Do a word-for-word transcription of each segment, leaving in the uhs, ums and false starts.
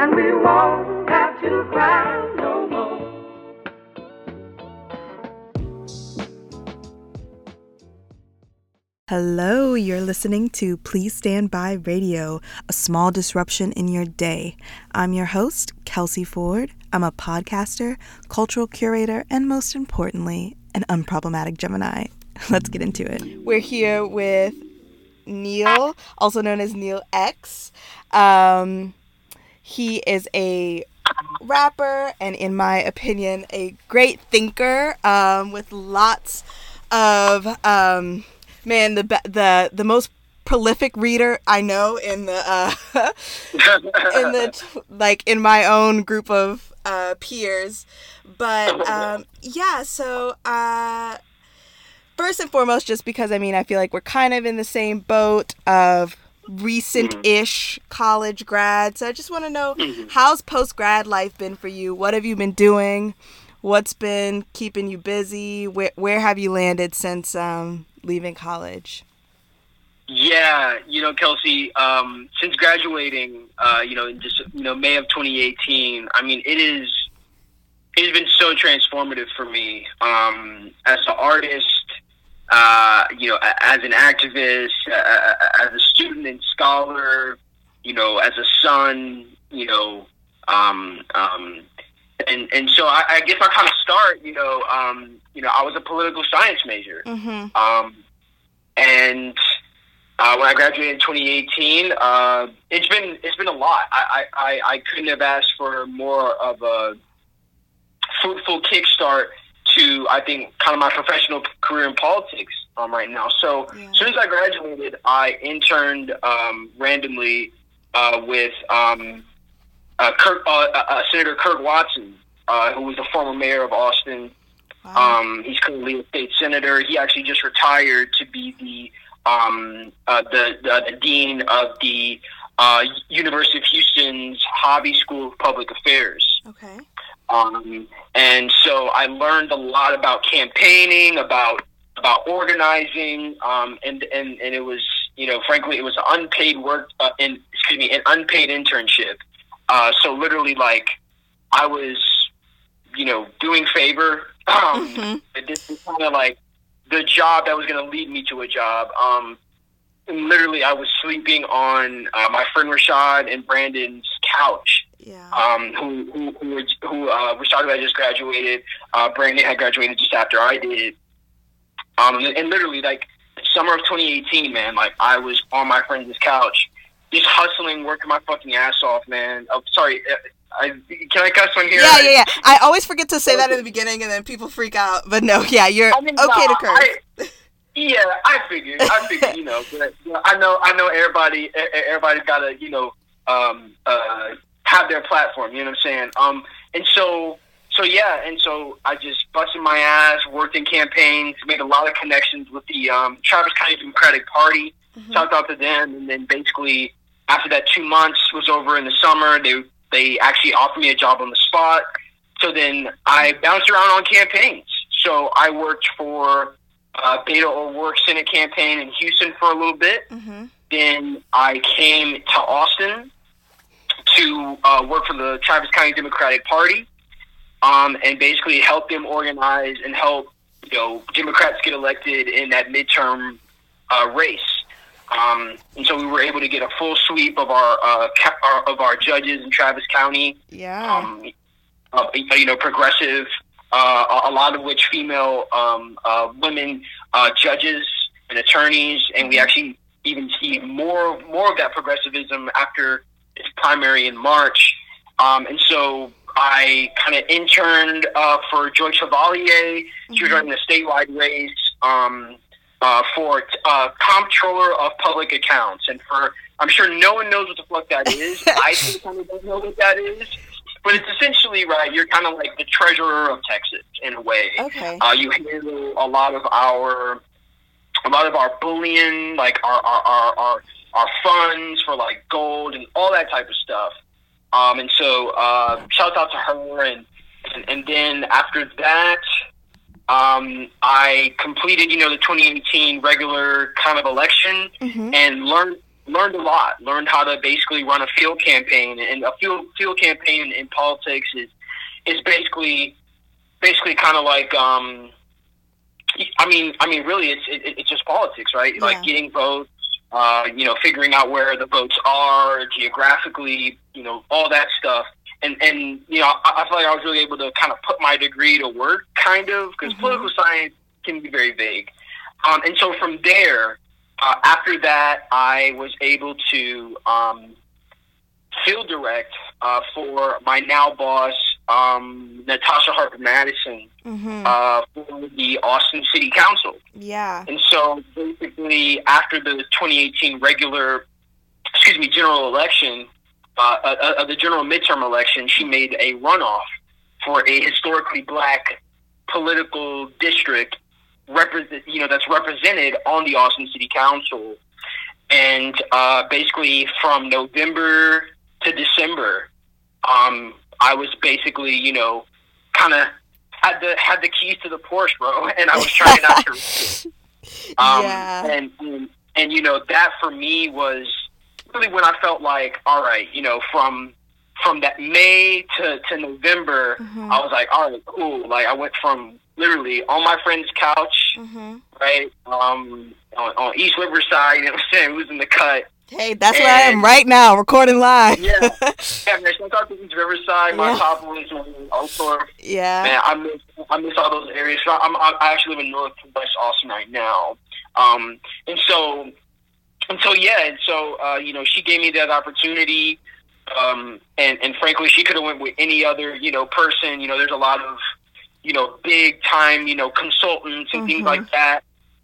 and we won't have to cry no more. Hello, you're listening to Please Stand By Radio, a small disruption in your day. I'm your host, Kelsey Ford. I'm a podcaster, cultural curator, and most importantly, an unproblematic Gemini. Let's get into it. We're here with Neil, also known as Neil X. Um, he is a rapper and, in my opinion, a great thinker um, with lots of... Um, Man, the the the most prolific reader I know in the uh, in the like in my own group of uh, peers, but um, yeah. So uh, first and foremost, just because I mean I feel like we're kind of in the same boat of recent-ish college grad. So I just want to know, how's post grad life been for you? What have you been doing? What's been keeping you busy? Where where have you landed since um, leaving college? Yeah, you know, Kelsey, um, since graduating, uh, you know, in just, you know, May of twenty eighteen, I mean, it is, it has been so transformative for me, um, as an artist, uh, you know, as an activist, uh, as a student and scholar, you know, as a son, you know, um, um, and, and so I, I guess I kind of start, you know, um, you know, I was a political science major. Mm-hmm. Um, and, uh, when I graduated in twenty eighteen, uh, it's been, it's been a lot. I, I, I couldn't have asked for more of a fruitful kickstart to, I think, kind of my professional career in politics, um, right now. So Yeah. as soon as I graduated, I interned, um, randomly, uh, with, um, uh, Kirk, uh, uh, Senator Kirk Watson, uh, who was the former mayor of Austin. Wow. Um, he's currently a state senator. He actually just retired to be the um, uh, the, the the dean of the uh, University of Houston's Hobby School of Public Affairs. Okay. Um, and so I learned a lot about campaigning, about about organizing, um, and and and it was, you know, frankly, it was unpaid work. Uh, in excuse me, an unpaid internship. Uh, so literally, like, I was, you know, doing favor. Um, Mm-hmm. This was kind of like the job that was going to lead me to a job. Um, and literally, I was sleeping on uh, my friend Rashad and Brandon's couch. Yeah. Um, who who who, were, who uh, Rashad had just graduated. Uh, Brandon had graduated just after I did. Um, and, and literally, like, the summer of twenty eighteen, man, like, I was on my friend's couch, just hustling, working my fucking ass off, man. Oh, sorry. I, can I cuss on here? Yeah, yeah, yeah. I always forget to say that in the beginning, and then people freak out. But no, yeah, you're I mean, okay nah, to curse. I, yeah, I figured. I figured, you know. But, you know, I know, I know. Everybody, e- everybody's got to, you know, um, uh, have their platform. You know what I'm saying? Um, and so, so yeah, and so I just busted my ass, worked in campaigns, made a lot of connections with the um, Travis County Democratic Party. Mm-hmm. Talked out to them, and then basically after that two months was over in the summer, they they actually offered me a job on the spot. So then I bounced around on campaigns. So I worked for uh, Beto O'Rourke Senate campaign in Houston for a little bit. Mm-hmm. Then I came to Austin to uh, work for the Travis County Democratic Party, um, and basically help them organize and help, you know, Democrats get elected in that midterm uh, race. Um, and so we were able to get a full sweep of our, uh, ca- our of our judges in Travis County. Yeah. Um, uh, you know, progressive, uh, a lot of which female um, uh, women uh, judges and attorneys, and we actually even see more more of that progressivism after its primary in March. Um, and so I kind of interned uh, for Joy Chevalier. Mm-hmm. She was running a statewide race. Um, Uh, for uh, comptroller of public accounts, and for I'm sure no one knows what the fuck that is. I kind of don't know what that is, but it's essentially, right, you're kind of like the treasurer of Texas in a way. Okay. Uh, you handle a lot of our a lot of our bullion, like our our, our our our funds for like gold and all that type of stuff. Um, and so uh, shout out to her, and and, and then after that. Um, I completed, you know, the twenty eighteen regular kind of election, mm-hmm. and learned learned a lot. Learned how to basically run a field campaign, and a field field campaign in politics is is basically basically kind of like um, I mean I mean really it's it, it's just politics, right? Yeah. Like getting votes, uh, you know, figuring out where the votes are geographically, you know, all that stuff. And, and you know, I, I feel like I was really able to kind of put my degree to work, kind of, because Mm-hmm. political science can be very vague. Um, and so from there, uh, after that, I was able to um, field direct uh, for my now boss, um, Natasha Harper Madison, Mm-hmm. uh, for the Austin City Council. Yeah. And so basically, after the twenty eighteen regular, excuse me, general election, uh, uh, uh, the general midterm election, she made a runoff for a historically black political district, represent, you know, that's represented on the Austin City Council. And uh, basically, from November to December, um, I was basically, you know, kind of had the had the keys to the Porsche, bro, and I was trying not to. Um, Yeah. and, and and you know, that for me was really when I felt like, all right, you know, from from that May to, to November, Mhm. I was like, all right, cool. Like I went from literally on my friend's couch, Mm-hmm. right, um, on, on East Riverside, you know what I'm saying, losing the cut. Hey, that's where I am And- right now, recording live. Yeah, yeah, man. Shout out to East Riverside, my Yeah. Metropolis, Oakthorpe. Yeah. Man, I miss I miss all those areas. So I'm I actually live in Northwest Austin right now, um, and so and so yeah, and so uh, you know, she gave me that opportunity, um, and and frankly, she could have went with any other you know person. You know, there's a lot of you know big time you know consultants and Mhm. things like that,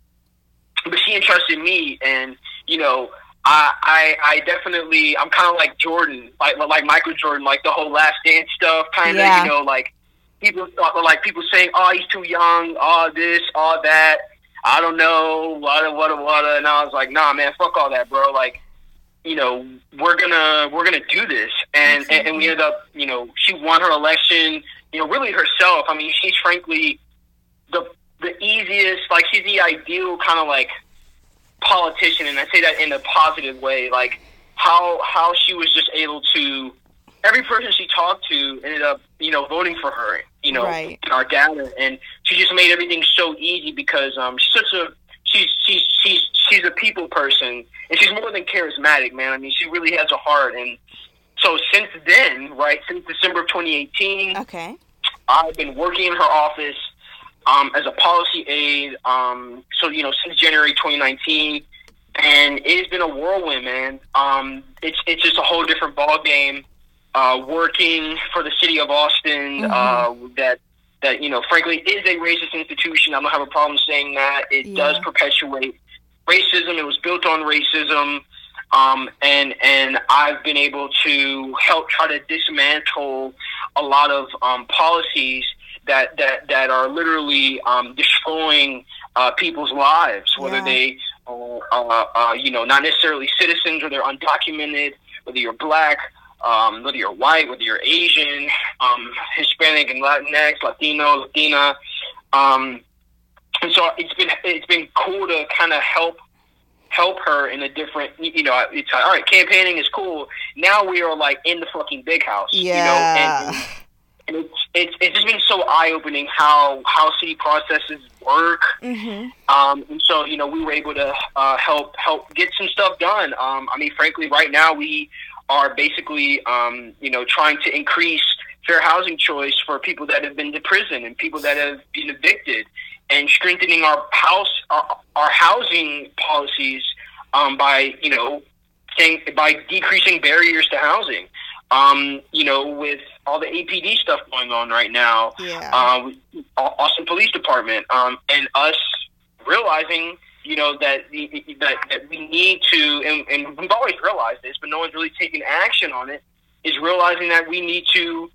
but she entrusted me, and you know. I, I I definitely I'm kind of like Jordan, like like Michael Jordan, like the whole Last Dance stuff, kind of Yeah. you know like people like people saying, oh, he's too young, all this, all that, I don't know, what what what, and I was like, nah, man, fuck all that, bro. Like, you know, we're gonna we're gonna do this, and and, and we ended up, you know, she won her election, you know, really herself. I mean, she's frankly the the easiest, like she's the ideal kind of like politician, and I say that in a positive way. Like how how she was just able to, every person she talked to ended up, you know, voting for her, you know, Right. in our data, and she just made everything so easy because um she's such a she's she's she's she's a people person, and she's more than charismatic, man. I mean, she really has a heart, and so since then, right, since December of twenty eighteen, Okay. I've been working in her office um, as a policy aide. Um, so, you know, since January twenty nineteen, and it's been a whirlwind, man. Um, it's it's just a whole different ball game. Uh, working for the city of Austin, Mhm. uh, that that you know, frankly, is a racist institution. I don't have a problem saying that. It Yeah. does perpetuate racism. It was built on racism. Um, and and I've been able to help try to dismantle a lot of um, policies that, that, that are literally um, destroying uh, people's lives, whether Yeah. they are, uh, uh, you know, not necessarily citizens, or they're undocumented, whether you're black, um, whether you're white, whether you're Asian, um, Hispanic and Latinx, Latino, Latina. Um, and so it's been it's been cool to kind of help help her in a different, you know, it's like, all right, campaigning is cool. Now we are like in the fucking big house, Yeah. you know, and, and it's, it's, it's just been so eye-opening how, how city processes work. Mm-hmm. Um, and so, you know, we were able to uh, help, help get some stuff done. Um, I mean, frankly, right now we are basically, um, you know, trying to increase fair housing choice for people that have been to prison and people that have been evicted, and strengthening our house, our, our housing policies um, by, you know, saying, by decreasing barriers to housing. Um, you know, with all the A P D stuff going on right now, Yeah. um, Austin Police Department, um, and us realizing, you know, that that, that we need to, and, and we've always realized this, but no one's really taken action on it, is realizing that we need to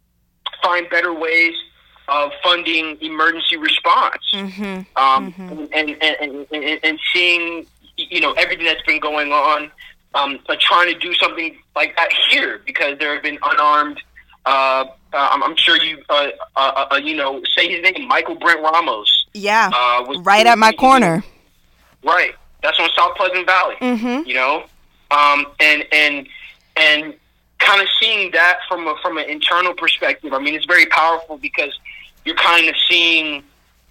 find better ways of funding emergency response, Mm-hmm. um, Mhm. and, and, and, and, and seeing, you know, everything that's been going on, um, but trying to do something like that here, because there have been unarmed, uh, uh, I'm, I'm sure you, uh, uh, uh, you know, say his name, Michael Brent Ramos. Yeah. Uh, was, Right at my corner. Right. That's on South Pleasant Valley, Mm-hmm. you know? um, and and and kind of seeing that from a, from an internal perspective. I mean, it's very powerful because you're kind of seeing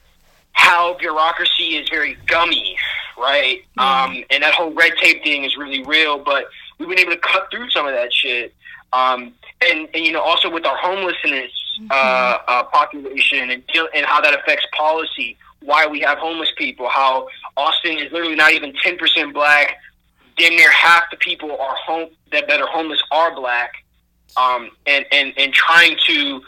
how bureaucracy is very gummy, right? Yeah. Um, and that whole red tape thing is really real, but we've been able to cut through some of that shit. Um, and, and, you know, also with our homelessness Mm-hmm. uh, uh, population and, and how that affects policy, why we have homeless people, how Austin is literally not even ten percent black. Damn near half the people are home that, that are homeless are black. Um, and, and, and trying to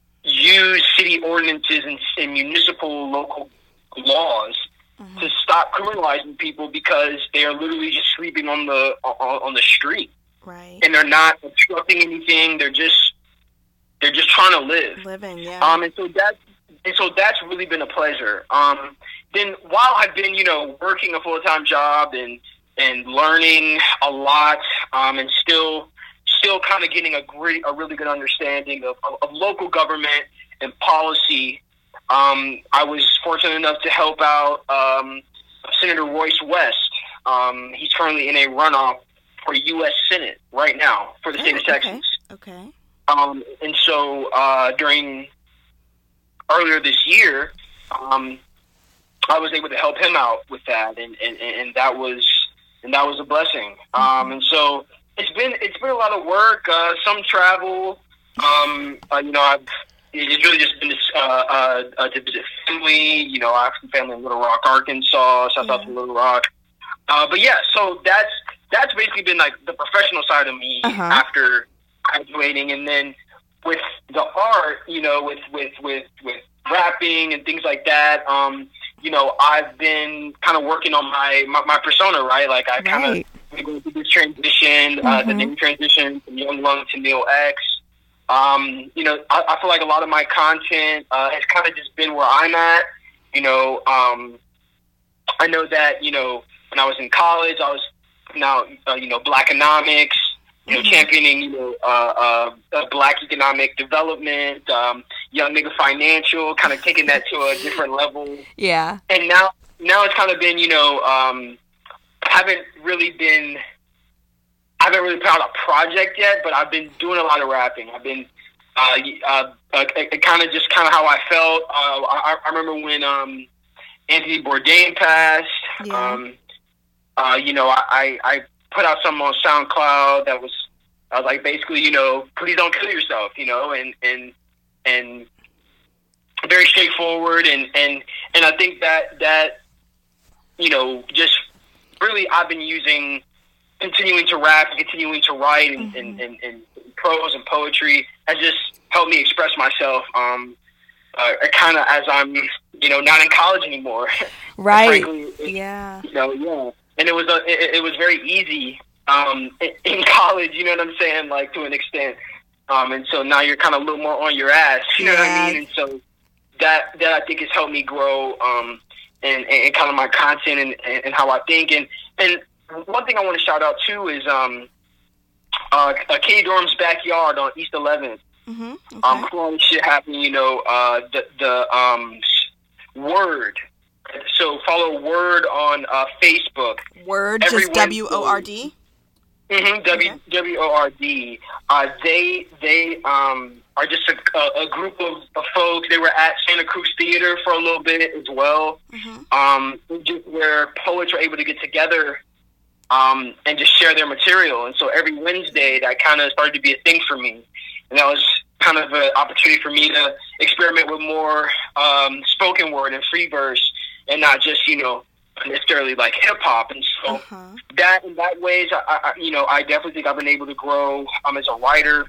use city ordinances and, and municipal local laws Mm-hmm. to stop criminalizing people because they are literally just sleeping on the on, on the street, Right. and they're not obstructing anything. They're just they're just trying to live. Living, yeah. Um, and so that and so that's really been a pleasure. Um, then while I've been you know working a full time job and and learning a lot, um, and still still kind of getting a great a really good understanding of, of, of local government and policy. Um, I was fortunate enough to help out um, Senator Royce West. Um, he's currently in a runoff for U S Senate right now for the state Oh, of Texas. Okay. okay. Um, and so uh, during earlier this year, um, I was able to help him out with that, and, and, and that was and that was a blessing. Um, and so it's been it's been a lot of work, uh, some travel. Um, uh, you know, I've It's really just been this, uh, uh, uh, to visit family. You know, I have some family in Little Rock, Arkansas. Shout out to Little Rock. Uh, but yeah, so that's that's basically been like the professional side of me Uh-huh. after graduating, and then with the art, you know, with with with with rapping and things like that. Um, you know, I've been kind of working on my, my my persona, right? Like I kind of Right. been going through this transition, uh, the Mhm. name transition from Young Lung to Neil X. Um, you know, I, I feel like a lot of my content uh, has kind of just been where I'm at. You know, um, I know that, you know, when I was in college, I was now, uh, you know, Black economics, you know, Mhm. championing, you know, uh, uh, uh, Black economic development, um, Young Nigga Financial, kind of taking that to a different level. Yeah. And now, now it's kind of been, you know, um, I haven't really been, I haven't really put out a project yet, but I've been doing a lot of rapping. I've been, uh, uh, uh kind of just kind of how I felt. Uh, I, I remember when um, Anthony Bourdain passed. Yeah. Um, uh, you know, I, I put out something on SoundCloud that was, I was like, basically, you know, please don't kill yourself, you know, and and and very straightforward, and and and I think that that you know, just really, I've been using. Continuing to rap and continuing to write and, Mm-hmm. and, and, and prose and poetry has just helped me express myself. Um, uh, kind of as I'm, you know, not in college anymore. Right. Frankly, it, Yeah. You know, yeah. And it was a, it, it was very easy um, in, in college. You know what I'm saying? Like to an extent. Um, and so now you're kind of a little more on your ass. You know what I mean? And so that that I think has helped me grow um, and, and kind of my content and, and how I think and and. One thing I want to shout out too is um, uh, K Dorm's backyard on East eleventh. Mm-hmm. Okay. Um, cool shit happening. You know, uh, the the um, Word. So follow Word on uh, Facebook. Word, Every just W O R D. Mm-hmm. W Okay. W O R D. Uh, they they um are just a, a, a group of, of folks. They were at Santa Cruz Theater for a little bit as well. Mm-hmm. Um, just where poets were able to get together. Um, and just share their material. And so every Wednesday, that kind of started to be a thing for me. And that was kind of an opportunity for me to experiment with more um, spoken word and free verse and not just, you know, necessarily like hip hop. And so Uh-huh. that in that ways, I, I, you know, I definitely think I've been able to grow um, as a writer.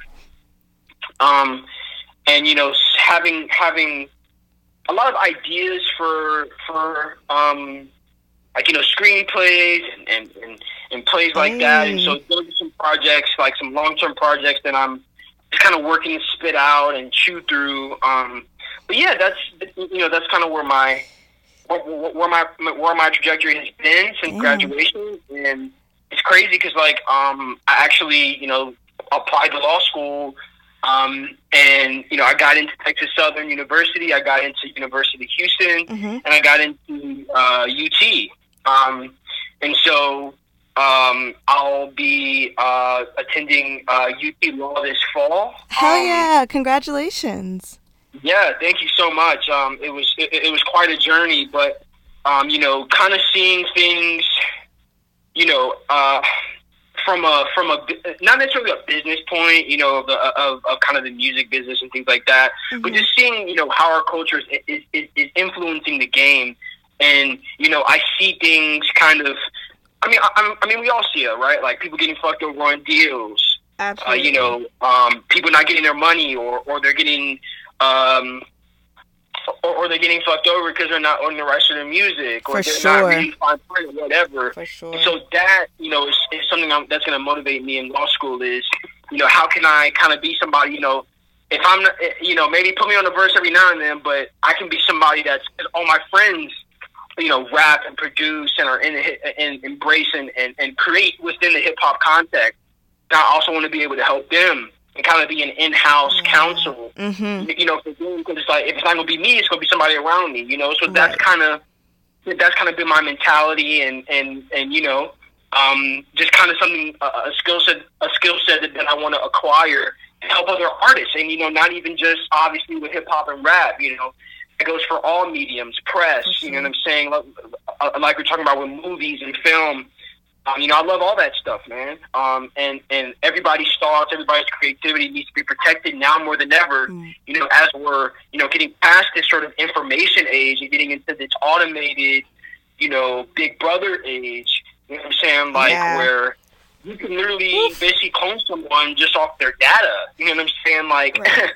Um, and, you know, having having a lot of ideas for, for um, like, you know, screenplays and, and, and, and plays like that. And so those are some projects, like some long-term projects that I'm just kind of working to spit out and chew through. Um, but yeah, that's, you know, that's kind of where my, where, where my, where my trajectory has been since Damn. graduation. And it's crazy because like, um, I actually, you know, applied to law school. Um, and, you know, I got into Texas Southern University. I got into University of Houston, Mm-hmm. and I got into uh, U T. Um, and so Um, I'll be uh, attending uh, U T Law this fall. Hell um, yeah! Congratulations. Yeah, thank you so much. Um, it was it, it was quite a journey, but um, you know, kind of seeing things, you know, uh, from a from a not necessarily a business point, you know, of, the, of, of kind of the music business and things like that, mm-hmm. but just seeing, you know, how our culture is, is, is, is influencing the game, and you know, I see things kind of. I mean, I, I mean, we all see it, right? Like people getting fucked over on deals. Absolutely. Uh, you know, um, people not getting their money, or or they're getting. Um, or, or they're getting fucked over because they're not owning the rights to their music, or For they're sure. not really fine print, or whatever. For sure. And so that, you know, is, is something I'm, that's going to motivate me in law school. Is, you know, how can I kind of be somebody? You know, if I'm, not, you know, maybe put me on a verse every now and then, but I can be somebody that's all my friends, you know, rap and produce and are in the and embrace and, and, and create within the hip hop context. And I also want to be able to help them and kind of be an in-house yeah. counsel, mm-hmm. you know, because it's like, if it's not going to be me, it's going to be somebody around me, you know? So right. that's kind of, that's kind of been my mentality, and, and, and you know, um, just kind of something, uh, a skill set, a skill set that, that I want to acquire and help other artists. And, you know, not even just obviously with hip hop and rap, you know, it goes for all mediums, press, mm-hmm. you know what I'm saying? Like, like we're talking about with movies and film. Um, you know, I love all that stuff, man. Um, and, and everybody's thoughts, everybody's creativity needs to be protected now more than ever, mm. you know, as we're, you know, getting past this sort of information age and getting into this automated, you know, Big Brother age, you know what I'm saying? Like, yeah. where you can literally Oof. basically clone someone just off their data, you know what I'm saying? Like, right.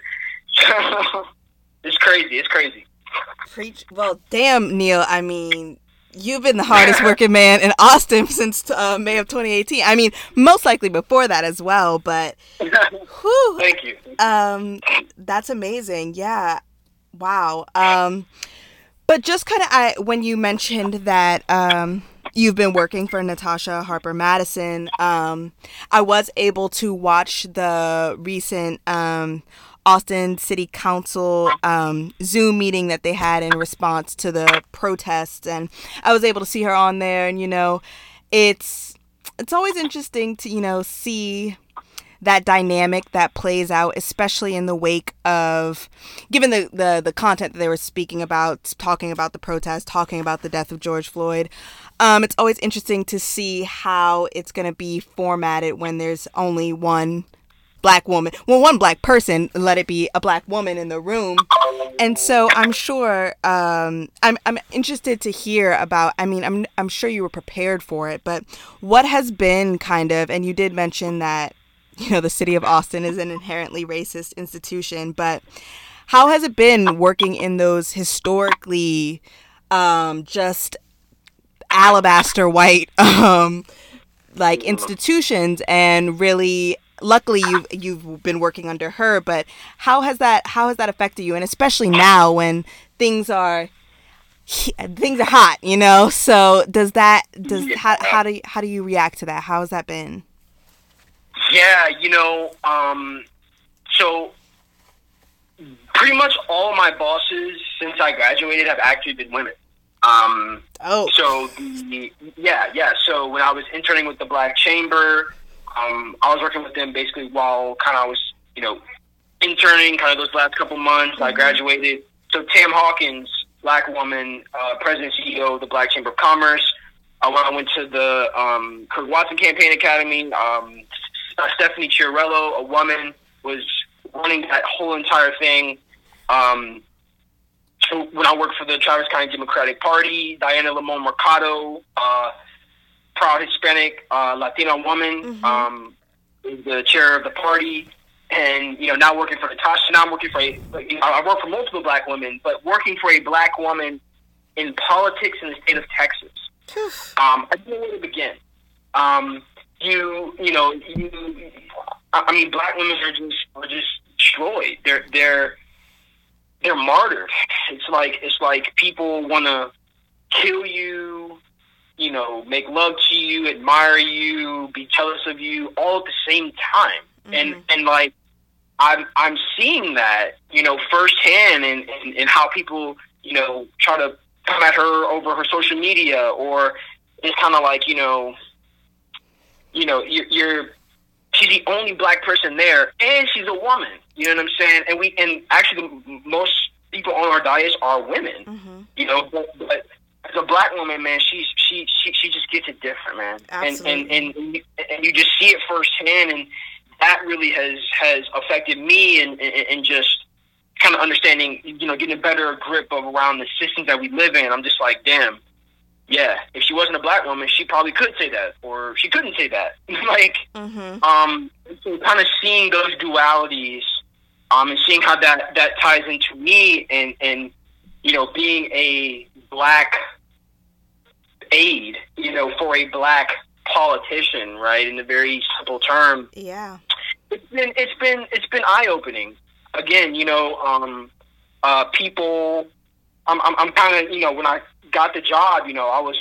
so, it's crazy, it's crazy. Preach. Well, damn, Neil, I mean... You've been the hardest working man in Austin since uh, May of twenty eighteen. I mean, most likely before that as well, but whew, thank you. Um, that's amazing. Yeah. Wow. Um, but just kind of I when you mentioned that um, you've been working for Natasha Harper Madison, um, I was able to watch the recent um, Austin City Council um, Zoom meeting that they had in response to the protests, and I was able to see her on there. And you know, it's it's always interesting to you know see that dynamic that plays out, especially in the wake of, given the the the content that they were speaking about, talking about the protests, talking about the death of George Floyd. Um, it's always interesting to see how it's going to be formatted when there's only one black woman, well, one black person, let it be a black woman in the room. And so I'm sure, um, I'm I'm interested to hear about, I mean, I'm I'm sure you were prepared for it, but what has been kind of, and you did mention that, you know, the city of Austin is an inherently racist institution, but how has it been working in those historically um, just alabaster white um, like institutions, and really, luckily you've you've been working under her, but how has that how has that affected you, and especially now when things are things are hot, you know? So does that does how how do you, how do you react to that? How has that been? Yeah, you know, um, so pretty much all my bosses since I graduated have actually been women. Um, oh, so the, yeah, yeah. So when I was interning with the Black Chamber, um, I was working with them basically while kind of I was, you know, interning kind of those last couple months. Mm-hmm. I graduated. So Tam Hawkins, black woman, uh, president and C E O of the Black Chamber of Commerce. Uh, when I went to the um, Kirk Watson Campaign Academy, um, uh, Stephanie Chiarello, a woman, was running that whole entire thing. Um, so when I worked for the Travis County Democratic Party, Diana Limon Mercado, uh, proud Hispanic uh, Latina woman, mm-hmm. um, is the chair of the party. And, you know, now working for Natasha, now I'm working for a, you know, I work for multiple black women, but working for a black woman in politics in the state of Texas. um, I don't know where to begin. Um, you, you know, you, I mean, black women are just, are just destroyed. They're, they're, they're martyred. It's like, it's like people want to kill you, you know, make love to you, admire you, be jealous of you, all at the same time. Mm-hmm. And, and like, I'm, I'm seeing that, you know, firsthand in, in, in how people, you know, try to come at her over her social media, or it's kind of like, you know, you know, you're, you're she's the only black person there, and she's a woman. You know what I'm saying? And we and actually the, most people on our dais are women. Mm-hmm. You know, but, but as a black woman, man, she's she she she just gets it different, man. Absolutely. And and and you, and you just see it firsthand, and that really has has affected me, and and, and just kind of understanding, you know, getting a better grip of around the systems that we live in. I'm just like, damn. Yeah, if she wasn't a black woman, she probably could say that, or she couldn't say that. like, mm-hmm. um, so kind of seeing those dualities, um, and seeing how that, that ties into me, and, and you know, being a black aide, you know, for a black politician, right? In a very simple term. Yeah, it's been it's been it's been eye opening. Again, you know, um, uh, people. I'm I'm, I'm kind of, you know, when I got the job, you know, I was,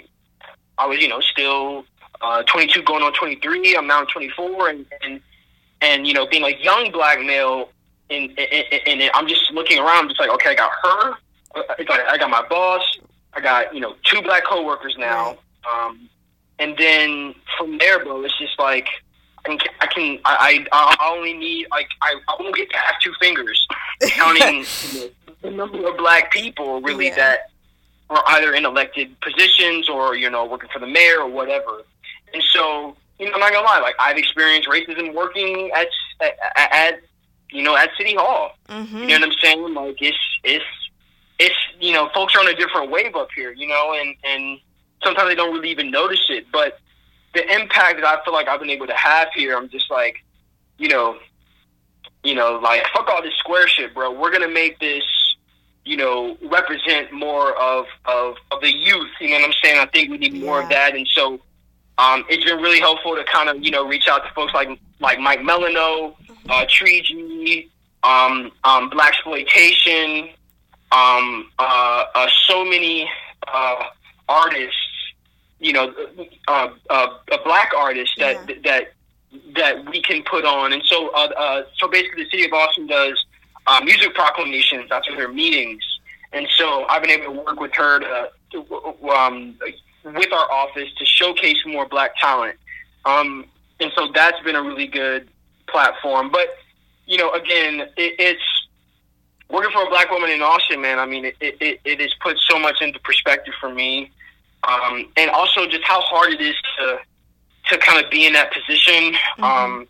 I was, you know, still uh, twenty-two going on twenty-three. I'm now twenty-four, and, and, and you know, being a young black male, and, and, and I'm just looking around, just like, okay, I got her, I got, I got my boss, I got, you know, two black coworkers now, um, and then from there, bro, it's just like, I can, I, can, I, I, I only need, like, I, I won't get past two fingers counting the, the number of black people, really, yeah. that are either in elected positions or, you know, working for the mayor or whatever. And so, you know, I'm not gonna lie, like, I've experienced racism working at, at, at you know, at City Hall. Mm-hmm. You know what I'm saying? Like, it's, it's, it's, you know, folks are on a different wave up here, you know, and, and sometimes they don't really even notice it. But the impact that I feel like I've been able to have here, I'm just like, you know, you know, like, fuck all this square shit, bro. We're gonna make this, you know, represent more of, of, of the youth. You know what I'm saying? I think we need more yeah. of that. And so um, it's been really helpful to kind of, you know, reach out to folks like like Mike Melano, uh, Tree G, um, um, Blaxploitation, um, uh, uh, so many uh, artists, you know, uh, uh, uh, black artists that, yeah. that that we can put on. And so, uh, uh, so basically the City of Austin does Uh, music proclamations after their meetings, and so I've been able to work with her to, to um, with our office to showcase more black talent, um, and so that's been a really good platform. But you know, again, it, it's working for a black woman in Austin, man. I mean, it it, it has put so much into perspective for me, um, and also just how hard it is to to kind of be in that position. Mm-hmm. Um,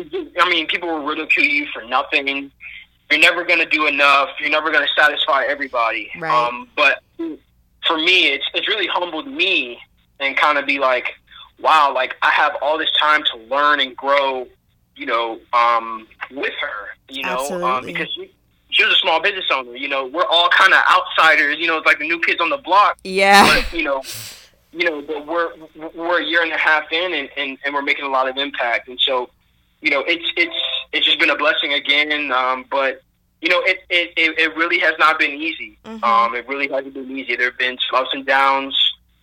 I mean, people will ridicule you for nothing. You're never going to do enough. You're never going to satisfy everybody. Right. Um, but for me, it's it's really humbled me and kind of be like, wow, like I have all this time to learn and grow, you know, um, with her, you know, um, because she, she was a small business owner. You know, we're all kind of outsiders. You know, it's like the new kids on the block. Yeah. But, you know, you know, but we're we're a year and a half in, and, and, and we're making a lot of impact. And so, you know, it's it's it's just been a blessing again. Um, but you know, it, it it it really has not been easy. Mm-hmm. Um, it really hasn't been easy. There have been some ups and downs.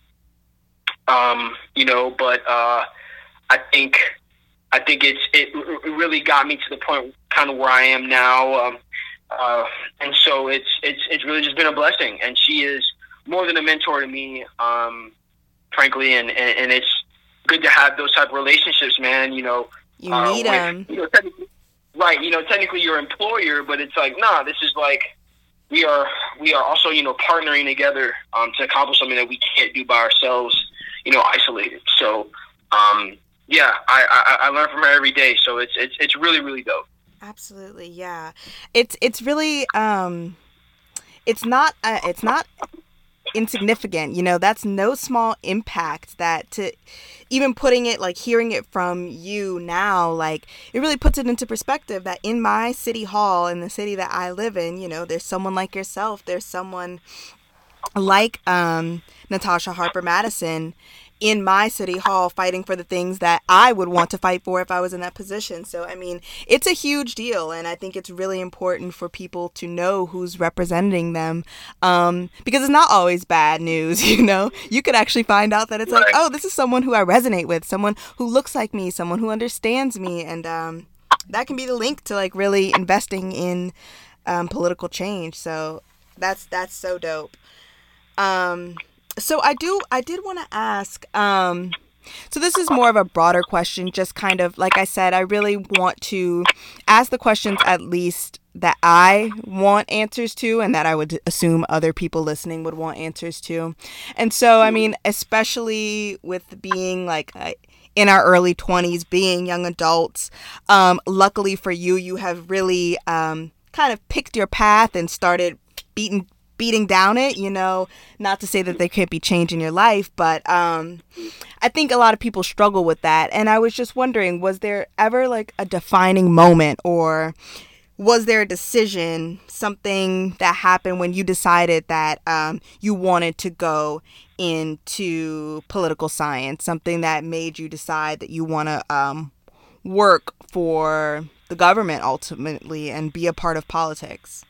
Um, you know, but uh, I think I think it's it, it really got me to the point kind of where I am now. Um, uh, and so it's it's it's really just been a blessing. And she is more than a mentor to me, um, frankly. And, and and it's good to have those type of relationships, man. You know. You need them. Uh, you know, right. You know, technically your employer, but it's like, nah, this is like, we are, we are also, you know, partnering together um, to accomplish something that we can't do by ourselves, you know, isolated. So, um, yeah, I, I, I learn from her every day. So it's, it's, it's really, really dope. Absolutely. Yeah. It's, it's really, um, it's not, uh, it's not insignificant, you know, that's no small impact. That to even putting it, like hearing it from you now, like it really puts it into perspective that in my city hall, in the city that I live in, you know, there's someone like yourself, there's someone like um Natasha Harper Madison in my city hall fighting for the things that I would want to fight for if I was in that position. So, I mean, it's a huge deal. And I think it's really important for people to know who's representing them, um, because it's not always bad news, you know? You could actually find out that it's like, oh, this is someone who I resonate with, someone who looks like me, someone who understands me. And um, that can be the link to, like, really investing in um, political change. So that's that's so dope. Um So I do, I did want to ask, um, So this is more of a broader question, just kind of, like I said, I really want to ask the questions at least that I want answers to and that I would assume other people listening would want answers to. And so, I mean, especially with being like uh, in our early twenties, being young adults, um, luckily for you, you have really um, kind of picked your path and started beating beating down it, you know, not to say that there can't be change in your life, but um, I think a lot of people struggle with that. And I was just wondering, was there ever like a defining moment, or was there a decision, something that happened when you decided that um, you wanted to go into political science, something that made you decide that you want to um, work for the government ultimately and be a part of politics?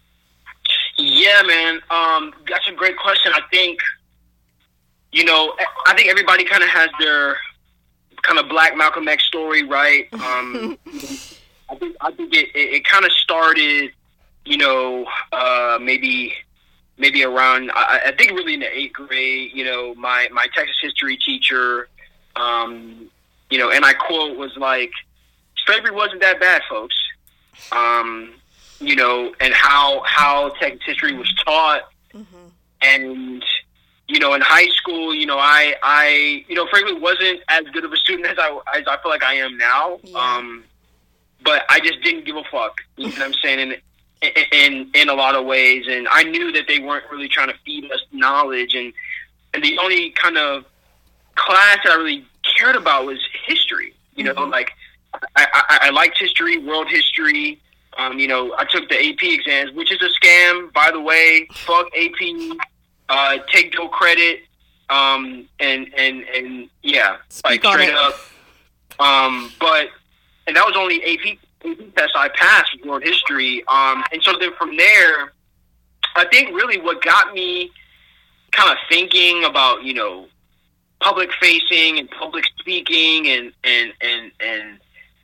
Yeah, man. Um, that's a great question. I think, you know, I think everybody kind of has their kind of Black Malcolm X story, right? Um, I think I think it, it, it kind of started, you know, uh, maybe maybe around, I, I think really in the eighth grade, you know, my, my Texas history teacher, um, you know, and I quote, was like, slavery wasn't that bad, folks. Um, you know, and how, how Texas history was taught. Mm-hmm. And, you know, in high school, you know, I, I, you know, frankly wasn't as good of a student as I, as I feel like I am now. Yeah. Um, but I just didn't give a fuck, you know what I'm saying? And, in in a lot of ways, and I knew that they weren't really trying to feed us knowledge, and and the only kind of class that I really cared about was history. You know, mm-hmm. like I, I, I liked history, world history. Um, you know, I took the A P exams, which is a scam, by the way. Fuck A P. Uh, take no credit. Um, and and and yeah, Speak like straight it. up. Um, but and that was only A P. test I passed with world history. Um, and so then from there, I think really what got me kind of thinking about, you know, public facing and public speaking and, and, and, and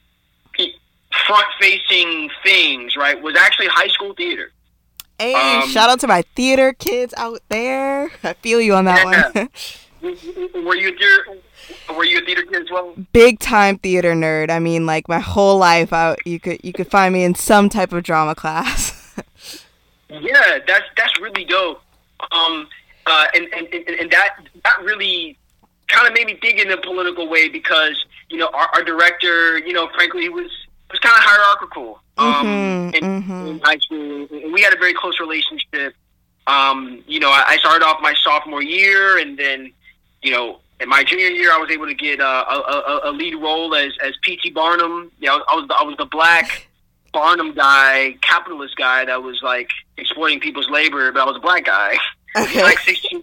front facing things, right, was actually high school theater. Hey, um, shout out to my theater kids out there. I feel you on that yeah. one. Were you there? Were you a theater kid as well? Big time theater nerd. I mean, like my whole life, I, you could you could find me in some type of drama class. Yeah, that's that's really dope. Um, uh, and, and, and and that that really kind of made me think in a political way because you know our, our director, you know, frankly, he was was kind of hierarchical. Um, mm-hmm, in, mm-hmm. in high school, and we had a very close relationship. Um, you know, I, I started off my sophomore year, and then you know. In my junior year, I was able to get uh, a, a, a lead role as as P T Barnum. Yeah, I was, I was the, I was the black Barnum guy, capitalist guy that was like exploiting people's labor, but I was a black guy, okay. like sixteen.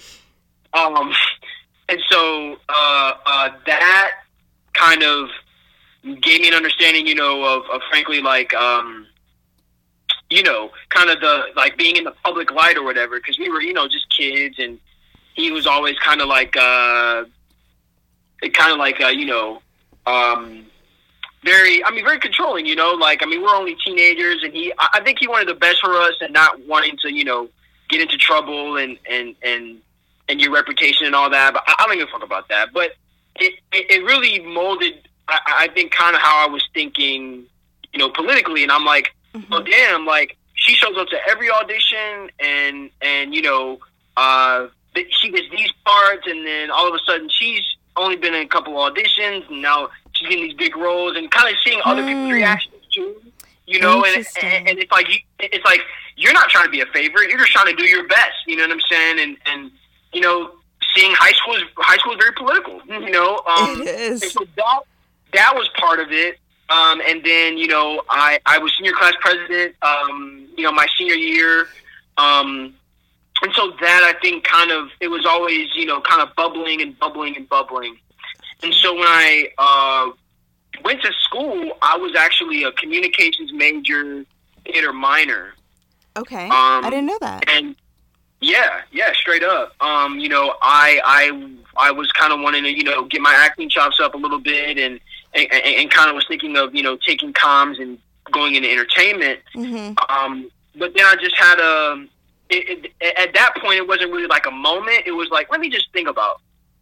Um, and so uh, uh, that kind of gave me an understanding, you know, of, of frankly like um, you know, kind of the like being in the public light or whatever, because we were, you know, just kids and. He was always kind of like, uh, kind of like, uh, you know, um, very, I mean, very controlling, you know, like, I mean, we're only teenagers and he, I think he wanted the best for us and not wanting to, you know, get into trouble and, and, and, and your reputation and all that. But I, I don't give a fuck about that. But it, it, it really molded, I, I think, kind of how I was thinking, you know, politically. And I'm like, mm-hmm. well, damn, like, she shows up to every audition and, and, you know, uh, she gets these parts, and then all of a sudden she's only been in a couple auditions, and now she's getting these big roles, and kind of seeing other mm. people's reactions too, you know. And, and and it's like it's like you're not trying to be a favorite; you're just trying to do your best. You know what I'm saying? And and you know, seeing high school is high school is very political. You know, um, it is. And so that that was part of it. Um, and then you know, I I was senior class president. Um, you know, my senior year. Um, And so that, I think, kind of, it was always, you know, kind of bubbling and bubbling and bubbling. And so when I uh, went to school, I was actually a communications major, theater minor. Okay. Um, I didn't know that. And yeah, yeah, straight up. Um, you know, I I I was kind of wanting to, you know, get my acting chops up a little bit and, and, and kind of was thinking of, you know, taking comms and going into entertainment. Mm-hmm. Um, but then I just had a... It, it, at that point, it wasn't really like a moment. It was like, let me just think about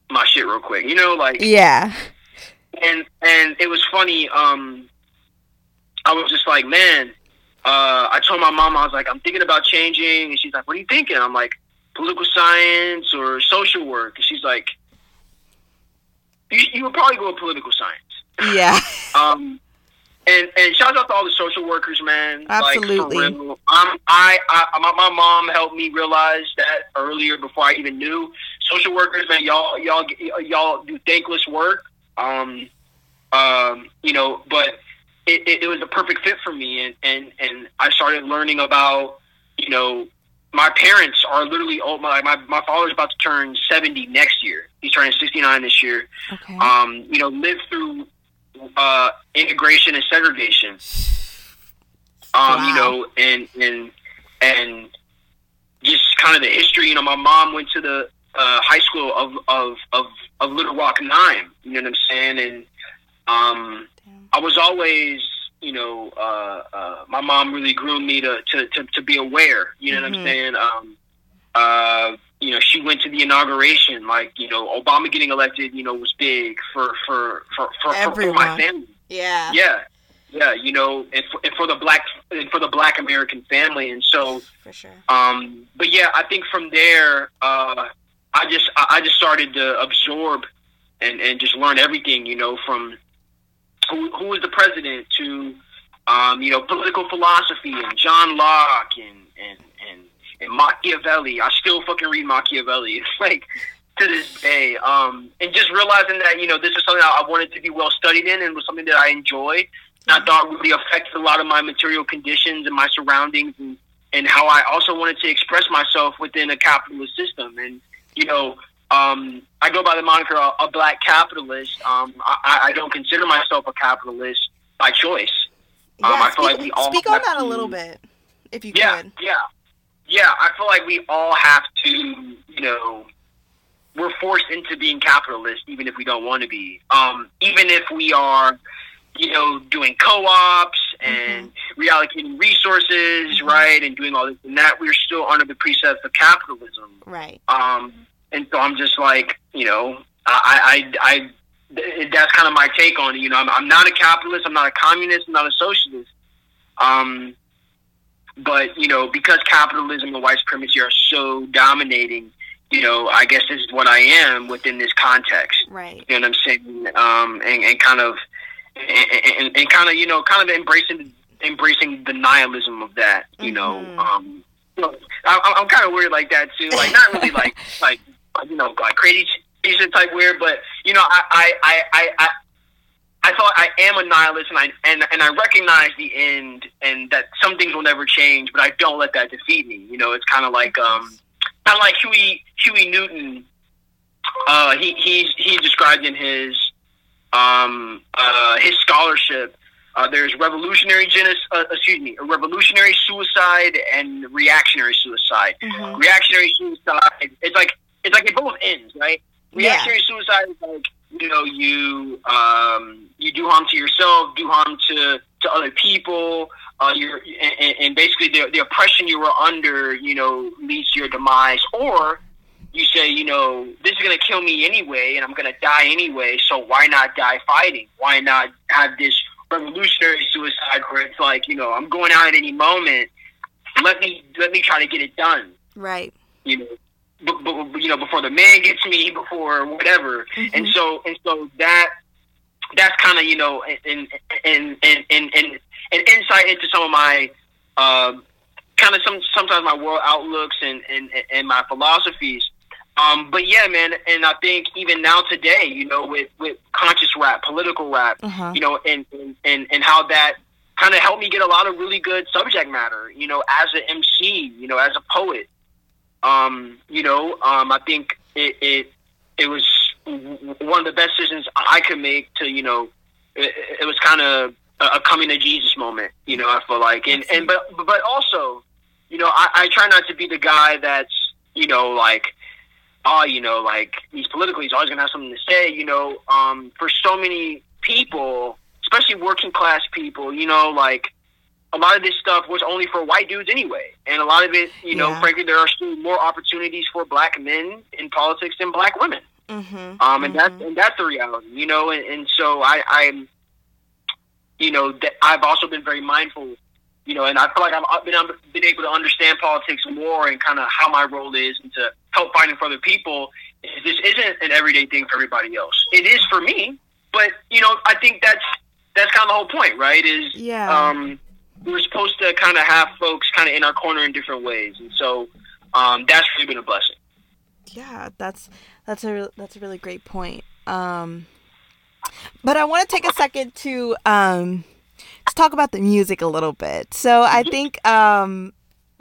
my shit real quick. You know, like yeah. And and it was funny. Um, I was just like, man. Uh, I told my mom, I was like, I'm thinking about changing, and she's like, what are you thinking? I'm like, political science or social work, and she's like, you, you would probably go with political science. Yeah. um. And and shout out to all the social workers, man. Absolutely. Like, for real. Um, I, I, my, my mom helped me realize that earlier before I even knew. Social workers, man, y'all, y'all, y'all do thankless work. Um, um, you know, but it, it, it was a perfect fit for me, and, and, and I started learning about, you know, my parents are literally old. My my my father's about to turn seventy next year. He's turning sixty-nine this year. Okay. Um, you know, lived through uh, integration and segregation. Um, wow. You know, and and and just kind of the history. You know, my mom went to the uh, high school of, of of of Little Rock Nine. You know what I'm saying? And um, I was always, you know, uh, uh, my mom really groomed me to, to, to, to be aware. You know mm-hmm. what I'm saying? Um, uh, you know, she went to the inauguration. Like, you know, Obama getting elected, you know, was big for for for, for, for, for my family. Yeah, yeah, yeah. You know, and for, and for the black and for the Black American family, and so for sure. Um, but yeah, I think from there, uh, I just I just started to absorb and, and just learn everything. You know, from who who was the president to um, you know, political philosophy and John Locke and and, and and Machiavelli. I still fucking read Machiavelli. It's like to this day. Um, and just realizing that, you know, this is something I wanted to be well studied in and was something that I enjoyed. And I thought really affected a lot of my material conditions and my surroundings and, and how I also wanted to express myself within a capitalist system. And, you know, um, I go by the moniker a, a black capitalist. Um, I, I don't consider myself a capitalist by choice. Yeah, um, I speak, feel like we all speak on that to, a little bit, if you yeah, could. Yeah, yeah. I feel like we all have to, you know, we're forced into being capitalist, even if we don't want to be. Um, even if we are, you know, doing co-ops and mm-hmm. reallocating resources, mm-hmm. right, and doing all this and that, we're still under the precepts of capitalism. Right. Um, and so I'm just like, you know, I, I, I that's kind of my take on it. You know, I'm, I'm not a capitalist, I'm not a communist, I'm not a socialist. Um, but, you know, because capitalism and white supremacy are so dominating, you know, I guess this is what I am within this context. Right. You know what I'm saying? Um, and, and kind of, and, and, and kind of, you know, kind of embracing, embracing the nihilism of that, you mm-hmm. know. Um, you know, I, I'm kind of weird like that too. Like, not really like, like, you know, like crazy type weird, but, you know, I, I, I, I, I I thought I am a nihilist, and I and, and I recognize the end, and that some things will never change, but I don't let that defeat me. You know, it's kind of like um, kind of like Huey Huey Newton. Uh, he he's he's described in his um uh his scholarship. Uh, there's revolutionary genus, uh, excuse me, revolutionary suicide and reactionary suicide. Mm-hmm. Reactionary suicide, it's like it's like it both ends, right? Reactionary yeah. suicide is like, you know, you um, you do harm to yourself, do harm to, to other people. Uh, you're and, and basically the the oppression you were under, you know, leads to your demise. Or you say, you know, this is gonna kill me anyway, and I'm gonna die anyway. So why not die fighting? Why not have this revolutionary suicide where it's like, you know, I'm going out at any moment. Let me let me try to get it done. Right. You know. But, but, you know, before the man gets me, before whatever, mm-hmm. and so and so that that's kind of, you know, an an an an an insight into some of my uh, kind of some sometimes my world outlooks and and, and my philosophies. Um, but yeah, man, and I think even now today, you know, with, with conscious rap, political rap, uh-huh. you know, and, and and how that kind of helped me get a lot of really good subject matter, you know, as an M C, you know, as a poet. Um, you know, um, I think it, it it was one of the best decisions I could make to, you know, it, it was kind of a coming to Jesus moment, you know, I feel like. And, and but but also, you know, I, I try not to be the guy that's, you know, like, oh, you know, like, he's political, he's always going to have something to say, you know. Um, for so many people, especially working class people, you know, like, a lot of this stuff was only for white dudes anyway. And a lot of it, you know, yeah. frankly, there are still more opportunities for black men in politics than black women. Mm-hmm. Um, and mm-hmm. that's and that's the reality, you know. And, and so I, I'm, you know, th- I've also been very mindful, you know, and I feel like I've been been able to understand politics more and kind of how my role is and to help fighting for other people. This isn't an everyday thing for everybody else. It is for me, but you know, I think that's that's kind of the whole point, right? Is yeah. um, we're supposed to kind of have folks kind of in our corner in different ways, and so um, that's really been a blessing. Yeah, that's that's a that's a really great point. Um, but I want to take a second to um, to talk about the music a little bit. So I think, um,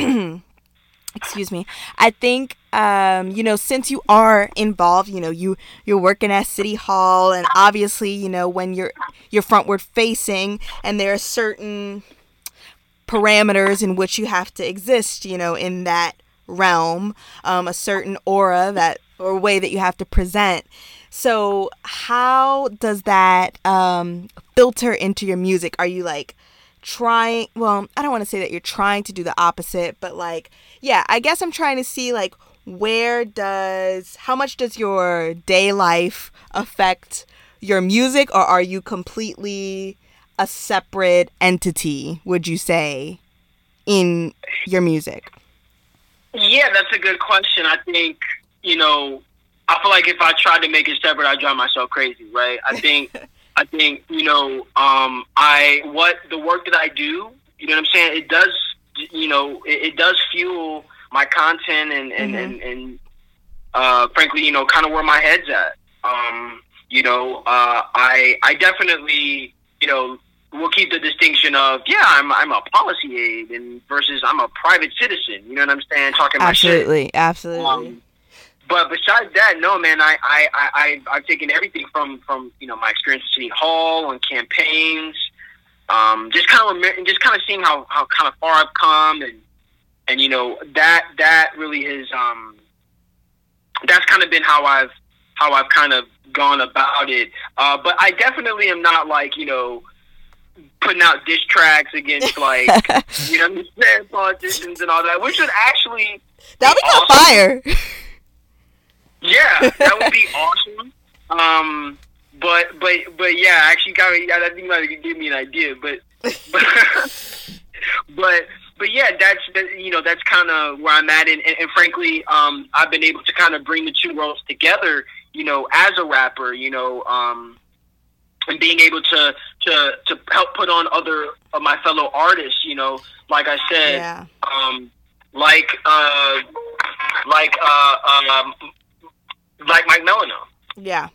excuse me, I think um, you know, since you are involved, you know, you you're working at City Hall, and obviously, you know, when you're you're frontward facing, and there are certain parameters in which you have to exist, you know, in that realm, um, a certain aura that or way that you have to present. So how does that um, filter into your music? Are you like trying, well, I don't want to say that you're trying to do the opposite, but like, yeah, I guess I'm trying to see like where does, how much does your day life affect your music, or are you completely a separate entity, would you say, in your music? Yeah, that's a good question. I think, you know, I feel like if I tried to make it separate, I'd drive myself crazy, right? I think, I think, you know, um, I, what the work that I do, you know what I'm saying? It does, you know, it, it does fuel my content and, and, Mm-hmm. and, and, uh, frankly, you know, kind of where my head's at. Um, you know, uh, I, I definitely, you know, we'll keep the distinction of, yeah, I'm I'm a policy aide and versus I'm a private citizen. You know what I'm saying? Talking my shit. Absolutely, absolutely. Um, but besides that, no, man, I, I, I, I, I've taken everything from, from, you know, my experience at City Hall and campaigns, um, just kind of, just kind of seeing how, how kind of far I've come. And, and, you know, that, that really has, um, that's kind of been how I've, how I've kind of gone about it. Uh, but I definitely am not like, you know, putting out diss tracks against, like, you know, understand, politicians and all that, which would actually that would be awesome. fire. Yeah, that would be awesome. Um, but but but yeah, actually, got me. I think that could give me an idea. But but but, but yeah, that's that, you know, that's kind of where I'm at, and, and, and frankly, um, I've been able to kind of bring the two worlds together. You know, as a rapper, you know, um. and being able to, to, to help put on other of my fellow artists, you know, like I said, Yeah. um, like, uh, like, uh, um, like Mike Melano, Yeah.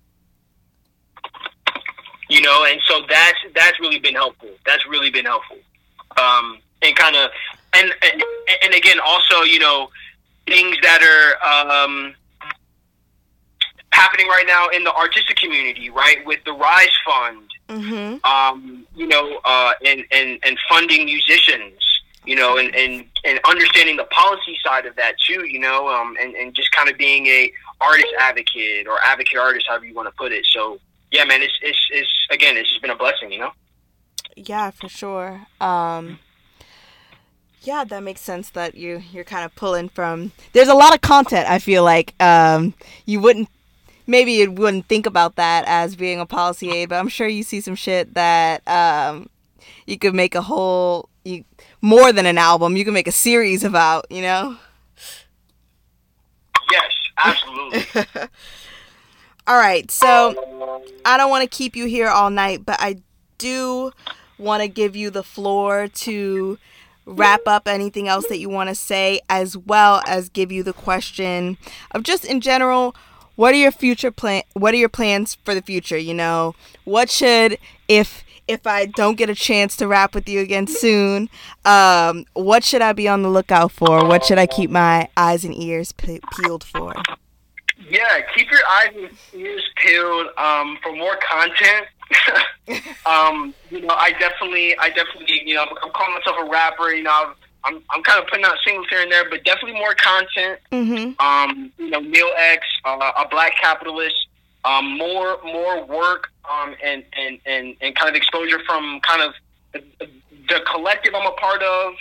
you know, and so that's, that's really been helpful. That's really been helpful. Um, and kind of, and, and, and again, also, you know, things that are, um, happening right now in the artistic community, right, with the Rise Fund, Mm-hmm. um, you know, uh, and, and, and funding musicians, you know, and, and, and understanding the policy side of that too, you know, um, and, and just kind of being a artist advocate or advocate artist, however you want to put it. So yeah, man, it's, it's, it's, again, it's just been a blessing, you know? Yeah, for sure. Um, yeah, that makes sense that you, you're kind of pulling from, there's a lot of content, I feel like, um, you wouldn't, maybe you wouldn't think about that as being a policy aid, but I'm sure you see some shit that um, you could make a whole, you, more than an album, you can make a series about, you know? Yes, absolutely. All right, so I don't want to keep you here all night, but I do want to give you the floor to wrap up anything else that you want to say, as well as give you the question of just in general, what are your future plan? What are your plans for the future? You know, what should, if if I don't get a chance to rap with you again soon, um, what should I be on the lookout for? What should I keep my eyes and ears pe- peeled for? Yeah, keep your eyes and ears peeled um, for more content. um, you know, I definitely, I definitely, you know, I'm, I'm calling myself a rapper. You know, I've, I'm, I'm kind of putting out singles here and there, but definitely more content. Mm-hmm. Um, you know, Neil X, uh, a Black Capitalist, um, more, more work, um, and, and, and, and kind of exposure from kind of the, the collective I'm a part of,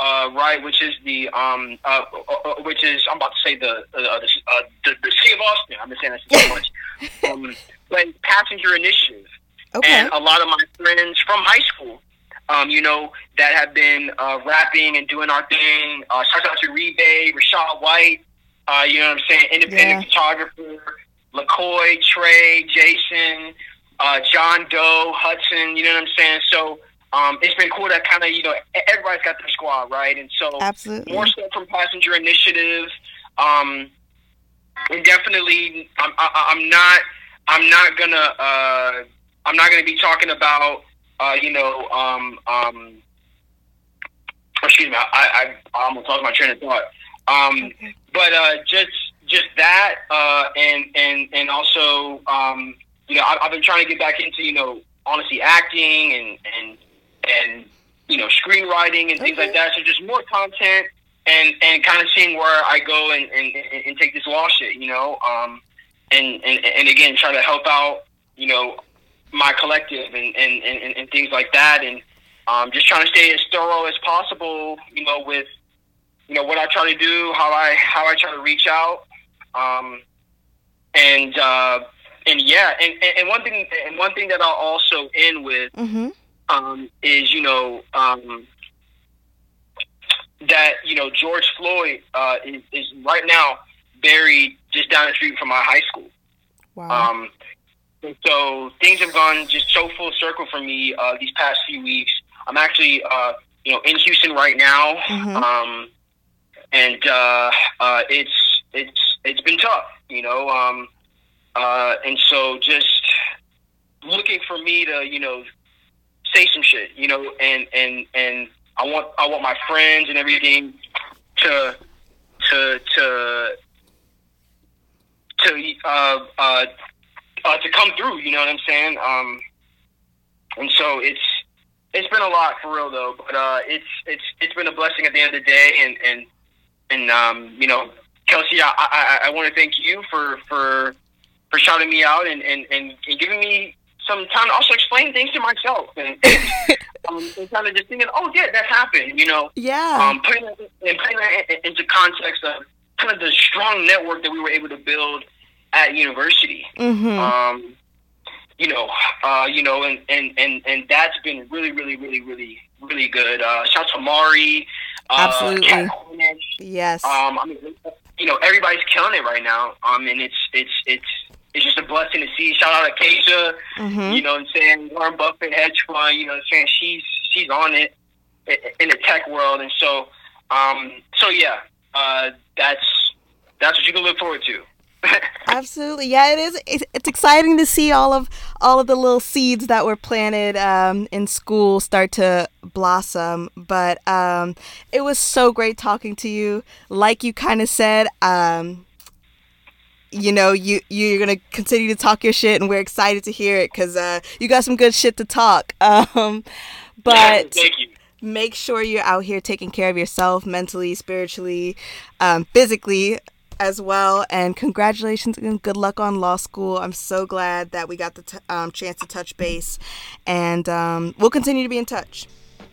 uh, right, which is the um, uh, uh, which is I'm about to say the uh, the, uh, the the city of Austin. I'm just saying that so much. um, but Passenger Initiative, Okay. and a lot of my friends from high school, um, you know, that have been uh, rapping and doing our thing. Uh, shout out to Rebe, Rashad White. Uh, you know what I'm saying? Independent Yeah. photographer, LaCoy, Trey, Jason, uh, John Doe, Hudson. You know what I'm saying? So. Um, it's been cool that kind of, you know, everybody's got their squad, right? And so Absolutely. more stuff from Passenger Initiative. Um, and definitely, I'm, I, I'm not, I'm not gonna, uh, I'm not gonna be talking about, uh, you know, um, um, excuse me, I, I, I almost lost my train of thought. Um, Okay. but uh, just, just that, uh, and and and also, um, you know, I, I've been trying to get back into, you know, honestly, acting and and. and, you know, screenwriting and things Okay. like that. So just more content and, and kind of seeing where I go and, and, and take this law shit, you know, um, and, and, and again, try to help out, you know, my collective and, and, and, and things like that. And um, just trying to stay as thorough as possible, you know, with, you know, what I try to do, how I, how I try to reach out. Um, and, uh, and yeah, and, and one thing, and one thing that I'll also end with, Mm-hmm. Um, is, you know, um, that, you know, George Floyd uh, is, is right now buried just down the street from my high school. Wow. Um, and so things have gone just so full circle for me uh, these past few weeks. I'm actually, uh, you know, in Houston right now, Mhm. um, and uh, uh, it's it's it's been tough, you know, um, uh, and so just looking for me to, you know, say some shit, you know, and, and, and I want I want my friends and everything to to to to uh, uh, uh, to come through, you know what I'm saying? Um, and so it's it's been a lot for real though, but uh, it's it's it's been a blessing at the end of the day, and and and um, you know, Kelsey, I I, I want to thank you for for for shouting me out and, and, and, and giving me some time to also explain things to myself and, um, and kind of just thinking, oh yeah, that happened, you know. Yeah. Um, putting that, and putting that in- into context of kind of the strong network that we were able to build at university. Mm-hmm. Um, you know, uh, you know, and, and, and, and that's been really, really, really, really, really good. Uh, shout out to Mari, uh, Absolutely. Kat Cornish. Yes. Um, I mean, you know, everybody's killing it right now. Um, and it's it's it's it's just a blessing to see. Shout out to Keisha. Mm-hmm. You know what I'm saying? Warren Buffett hedge fund. You know what I'm saying? She's she's on it in the tech world, and so um, so yeah, uh, that's that's what you can look forward to. Absolutely. Yeah, it is. It's, it's exciting to see all of all of the little seeds that were planted um, in school start to blossom. But um, it was so great talking to you. Like you kind of said, um, you know, you, you're going to continue to talk your shit, and we're excited to hear it because uh, you got some good shit to talk. Um, but Thank you. make sure you're out here taking care of yourself mentally, spiritually, um, physically as well. And congratulations and good luck on law school. I'm so glad that we got the t- um, chance to touch base, and um, we'll continue to be in touch.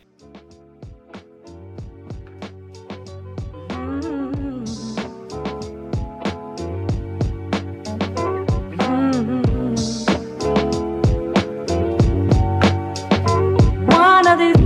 One of these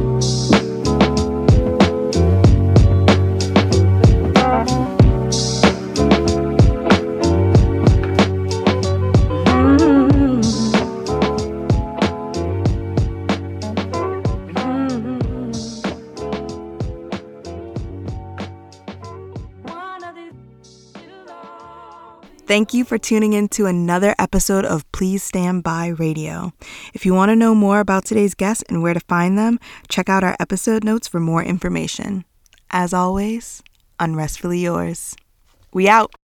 Thank you for tuning in to another episode of Please Stand By Radio. If you want to know more about today's guests and where to find them, check out our episode notes for more information. As always, unrestfully yours. We out.